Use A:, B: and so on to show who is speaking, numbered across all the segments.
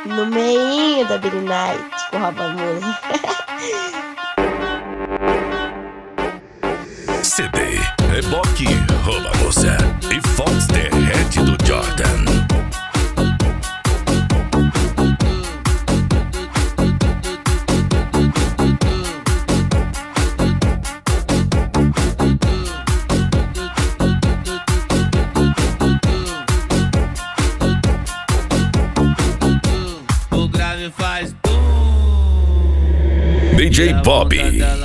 A: No meio da Billie Night, com rouba música.
B: CD, Reboque, Rouba Moça e Fox The Head do Jordan.
C: O grave faz
B: DJ Bobby.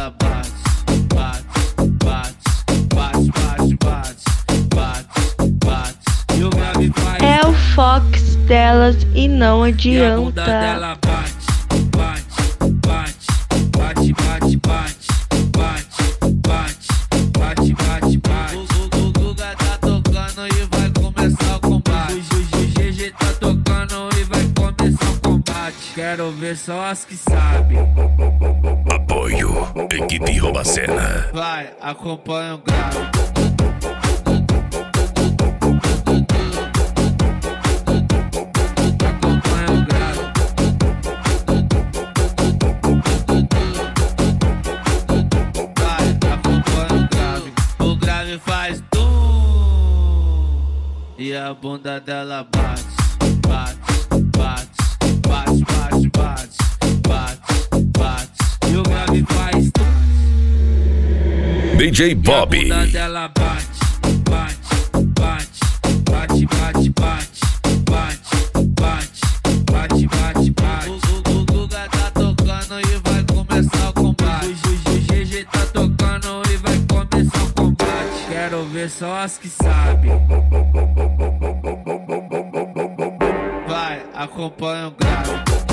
A: É o Fox delas e não adianta.
C: Dela bate, bate, bate, bate, bate, bate, bate, bate, bate. O Guga tá tocando e vai começar o combate. O GG tá tocando e vai começar o combate. Quero ver só as que sabem.
B: Apoio, equipe Rouba Cena.
C: Vai, acompanha o grave. Faz e a bunda dela bate, bate, bate, bate, bate, bate, bate, bate. E o grave faz
B: DJ Bobby.
C: E a bunda dela bate, bate, bate, bate, bate, bate, bate, bate, bate, bate. O Guga tá tocando e vai começar o combate. O GG tá tocando e vai começar o combate. Quero ver só as que sabem. Vai, acompanha o grave.